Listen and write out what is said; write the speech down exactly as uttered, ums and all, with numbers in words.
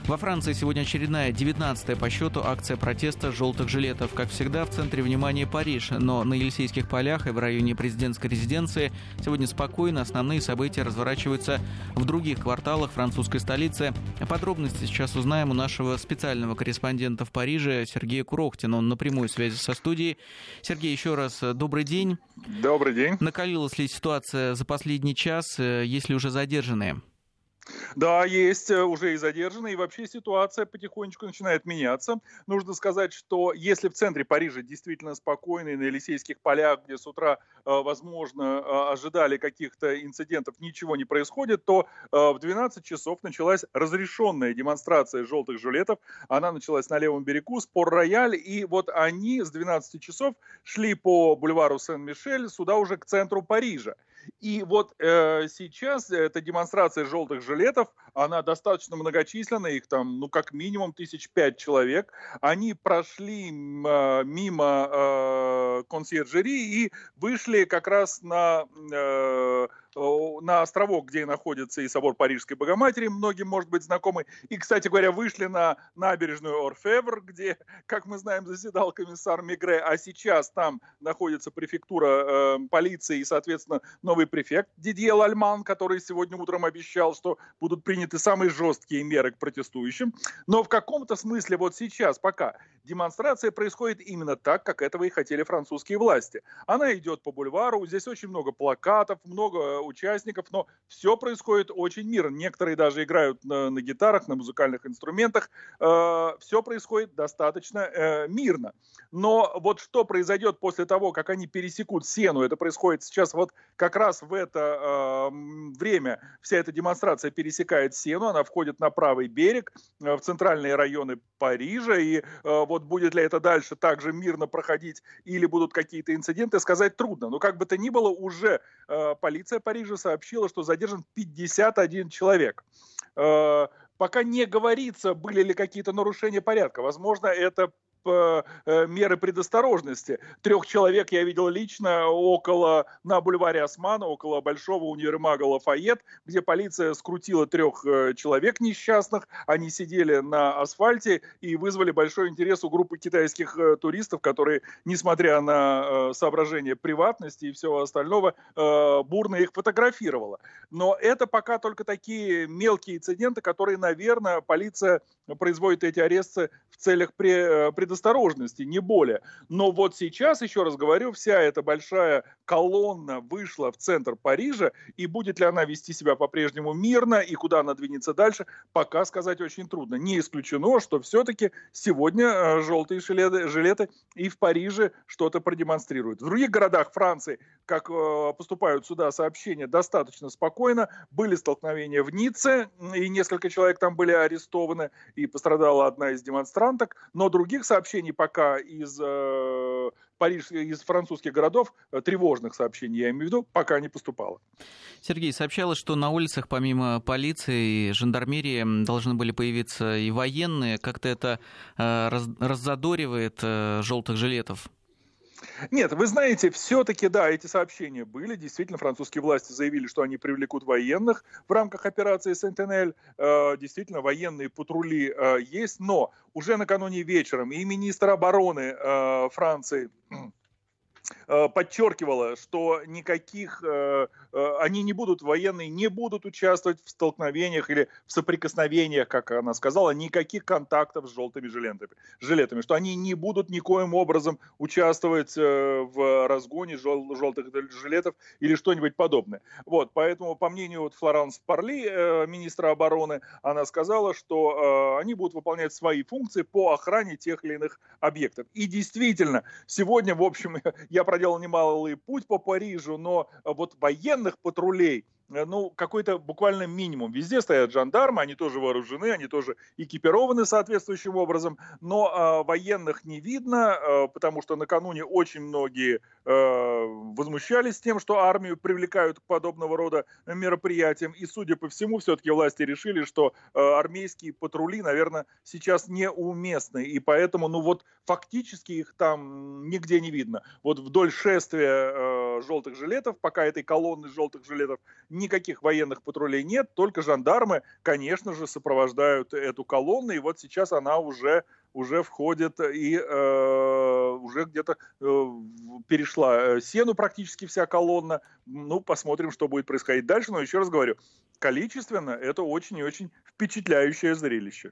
Во Франции сегодня очередная, девятнадцатая по счету, акция протеста желтых жилетов. Как всегда, в центре внимания Париж, но на Елисейских полях и в районе президентской резиденции сегодня спокойно. Основные события разворачиваются в других кварталах французской столицы. Подробности сейчас узнаем у нашего специального корреспондента в Париже Сергея Курохтина. Он на прямой связи со студией. Сергей, еще раз добрый день. Добрый день. Накалилась ли ситуация за последний час? Есть ли уже задержанные? Да, есть уже и задержанные, и вообще ситуация потихонечку начинает меняться. Нужно сказать, что если в центре Парижа действительно спокойно, и на Елисейских полях, где с утра, возможно, ожидали каких-то инцидентов, ничего не происходит, то в двенадцать часов началась разрешенная демонстрация желтых жилетов. Она началась на левом берегу, Спор-Рояль, и вот они с двенадцати часов шли по бульвару Сен-Мишель сюда уже к центру Парижа. И вот э, сейчас эта демонстрация желтых жилетов, она достаточно многочисленная, их там, ну, как минимум тысяч пять человек. Они прошли э, мимо э, консьержери и вышли как раз на... Э, на островок, где находится и собор Парижской Богоматери, многим может быть знакомый. И, кстати говоря, вышли на набережную Орфевр, где, как мы знаем, заседал комиссар Мегре, а сейчас там находится префектура э, полиции и, соответственно, новый префект Дидье Лальман, который сегодня утром обещал, что будут приняты самые жесткие меры к протестующим. Но в каком-то смысле вот сейчас пока демонстрация происходит именно так, как этого и хотели французские власти. Она идет по бульвару, здесь очень много плакатов, много участников, но все происходит очень мирно. Некоторые даже играют на, на гитарах, на музыкальных инструментах. Э, все происходит достаточно э, мирно. Но вот что произойдет после того, как они пересекут Сену, это происходит сейчас вот как раз в это э, время. Вся эта демонстрация пересекает Сену, она входит на правый берег, э, в центральные районы Парижа, и э, вот будет ли это дальше также мирно проходить или будут какие-то инциденты, сказать трудно. Но как бы то ни было, уже э, полиция Парижа сообщила, что задержан пятьдесят один человек. Э, пока не говорится, были ли какие-то нарушения порядка. Возможно, это меры предосторожности. Трех человек я видел лично около, на бульваре Османа, около большого универмага Лафайет, где полиция скрутила трех человек несчастных. Они сидели на асфальте и вызвали большой интерес у группы китайских туристов, которые, несмотря на соображения приватности и всего остального, бурно их фотографировала. Но это пока только такие мелкие инциденты, которые, наверное, полиция производит эти аресты в целях предосторожности, не более. Но вот сейчас, еще раз говорю, вся эта большая колонна вышла в центр Парижа, и будет ли она вести себя по-прежнему мирно, и куда она двинется дальше, пока сказать очень трудно. Не исключено, что все-таки сегодня желтые жилеты, жилеты и в Париже что-то продемонстрируют. В других городах Франции, как поступают сюда сообщения, достаточно спокойно. Были столкновения в Ницце, и несколько человек там были арестованы, и пострадала одна из демонстранток, но других сообщений пока из э, Париж, из французских городов, э, тревожных сообщений, я имею в виду, пока не поступало. Сергей, сообщалось, что на улицах помимо полиции и жандармерии должны были появиться и военные. Как-то это э, раз, раззадоривает э, желтых жилетов? Нет, вы знаете, все-таки, да, эти сообщения были. Действительно, французские власти заявили, что они привлекут военных в рамках операции «Сентинель». Э, действительно, военные патрули э, есть, но уже накануне вечером и министр обороны э, Франции подчеркивала, что никаких, э, э, они не будут, военные не будут участвовать в столкновениях или в соприкосновениях, как она сказала, никаких контактов с желтыми жилетами, жилетами, что они не будут никоим образом участвовать э, в разгоне жел, желтых жилетов или что-нибудь подобное. Вот, поэтому, по мнению вот Флоранс Парли, э, министра обороны, она сказала, что э, они будут выполнять свои функции по охране тех или иных объектов. И действительно, сегодня, в общем, я проделал немалый путь по Парижу, но вот военных патрулей, ну, какой-то буквально минимум. Везде стоят жандармы, они тоже вооружены, они тоже экипированы соответствующим образом, но э, военных не видно, э, потому что накануне очень многие э, возмущались тем, что армию привлекают к подобного рода мероприятиям, и, судя по всему, все-таки власти решили, что э, армейские патрули, наверное, сейчас неуместны, и поэтому, ну вот, фактически их там нигде не видно. Вот вдоль шествия э, желтых жилетов, пока этой колонны желтых жилетов никаких военных патрулей нет, только жандармы, конечно же, сопровождают эту колонну, и вот сейчас она уже, уже входит и э, уже где-то э, перешла Сену практически вся колонна. Ну, посмотрим, что будет происходить дальше, но еще раз говорю, количественно это очень и очень впечатляющее зрелище.